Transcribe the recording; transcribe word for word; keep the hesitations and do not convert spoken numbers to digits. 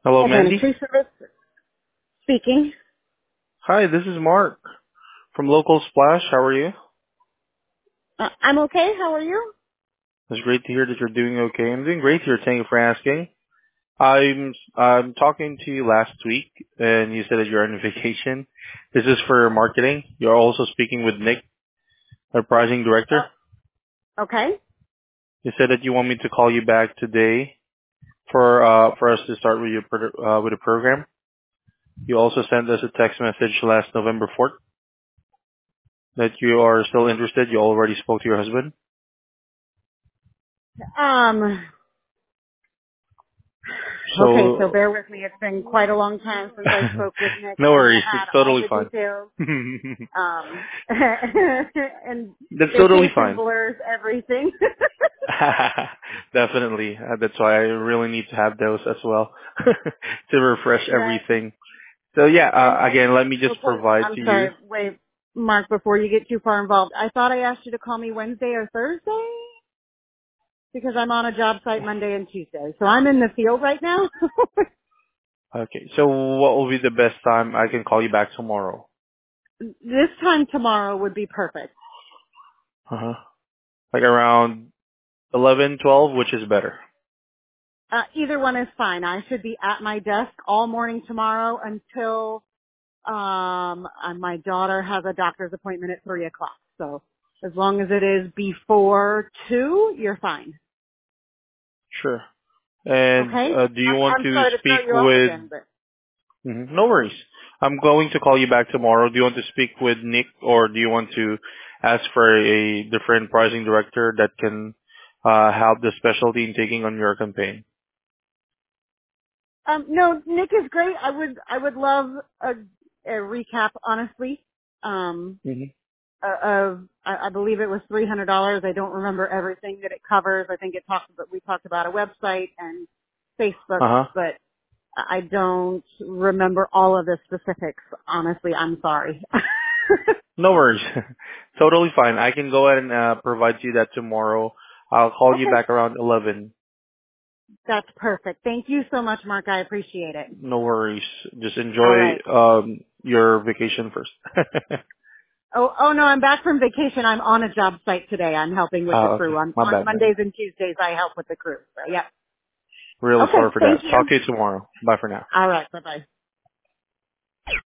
Hello, Advantage Mandy. Tree Service speaking. Hi, this is Mark from Local Splash. How are you? Uh, I'm okay. How are you? It's great to hear that you're doing okay. I'm doing great here. Thank you for asking. I'm I'm talking to you last week, and you said that you're on vacation. This is for marketing. You're also speaking with Nick, our pricing director. Oh, okay. You said that you want me to call you back today for uh for us to start with your pro- uh, with the program. You also sent us a text message last November fourth that you are still interested. You already spoke to your husband. Um. Okay, so So bear with me. It's been quite a long time since I spoke with Nick no and worries. It's had all totally the fine. details. Um. and That's totally vacation fine. blurs everything. Definitely. Uh, that's why I really need to have those as well to refresh Right. everything. So yeah, And uh, and again, let me just before provide I'm to you. sorry. Wait, Mark. Before you get too far involved, I thought I asked you to call me Wednesday or Thursday. Because I'm on a job site Monday and Tuesday. So I'm in the field right now. Okay. So what will be the best time I can call you back tomorrow? This time tomorrow would be perfect. Uh-huh. Like around eleven, twelve, which is better? Uh, either one is fine. I should be at my desk all morning tomorrow until um uh, my daughter has a doctor's appointment at three o'clock. So as long as it is before two, you're fine. Sure. And Okay? uh, do you I'm, want I'm to sorry to throw speak you off with? again, but Mhm. No worries. I'm going to call you back tomorrow. Do you want to speak with Nick, or do you want to ask for a different pricing director that can uh, help the specialty in taking on your campaign? um no, Nick is great. I would I would love a, a recap, honestly. Um hmm uh, of I, I believe it was three hundred dollars. I don't remember everything that it covers. I think it talks about we talked about a website and Facebook, Uh-huh. but I don't remember all of the specifics. Honestly, I'm sorry. No worries. Totally fine. I can go ahead and uh, provide you that tomorrow. I'll call you Okay, back around eleven. that's perfect. Thank you so much, Mark. I appreciate it. No worries. Just All enjoy right. um, your vacation first. Oh, oh no, I'm back from vacation. I'm on a job site today. I'm helping with the Ah, okay. crew. On, My on bad then. Mondays and Tuesdays, I help with the crew. So, yeah. Really sorry Okay, for that. thank you. Talk to you tomorrow. Bye for now. All right, bye-bye.